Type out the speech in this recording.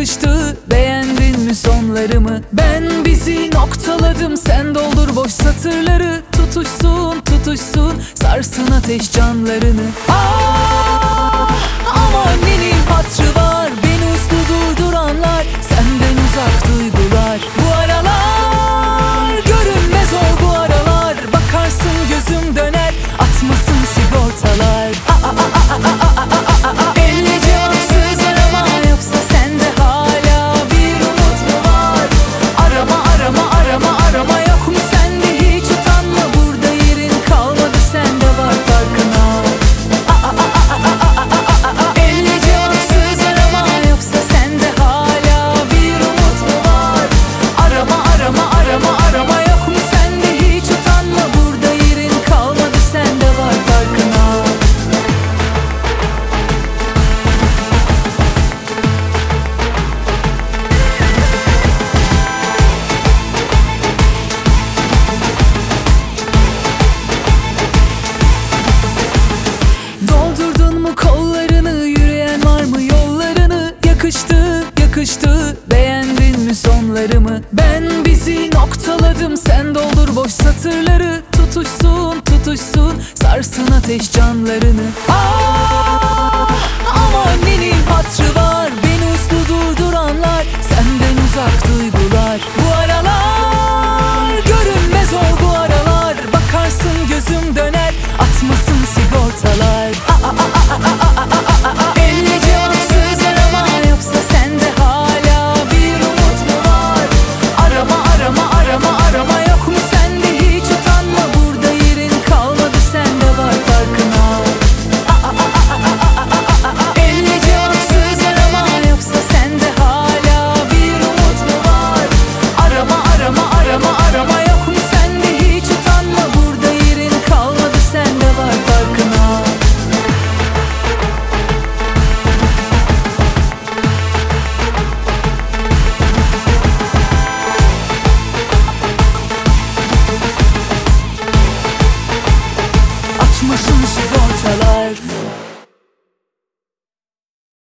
yakıştı. Beğendin mi sonlarımı? Ben bizi noktaladım, sen doldur boş satırları. Tutuşsun tutuşsun, sarsın ateş canlarını. Ama annenin hatrı var, beni uslu durduranlar, senden uzak duygular. Bu aralar görünmez ol, bu aralar bakarsın gözüm döner, atmasın sigortalar. Elle cevapsız arama, yoksa sende hala bir umut mu var? Arama arama arama arama, yok mu sende hiç utanma? Burada yerin kalmadı, sende var farkına. Elle cevapsız arama, yoksa sende hala bir umut mu var? Arama arama arama arama, yok mu sende hiç utanma? Burada yerin kalmadı, sende var farkına. Doldurdun mu kollarını, yürüyen var mı yollarını? Yakıştı yakıştı, beğendin mi sonlarımı? Ben bizi noktaladım, sen doldur boş satırları. Tutuşsun tutuşsun, sarsın ateş canlarını. Ama annenin hatrı var, beni uslu durduranlar, senden uzak duygular. Bu aralar görünmez ol, bu aralar bakarsın gözüm döner, atmasın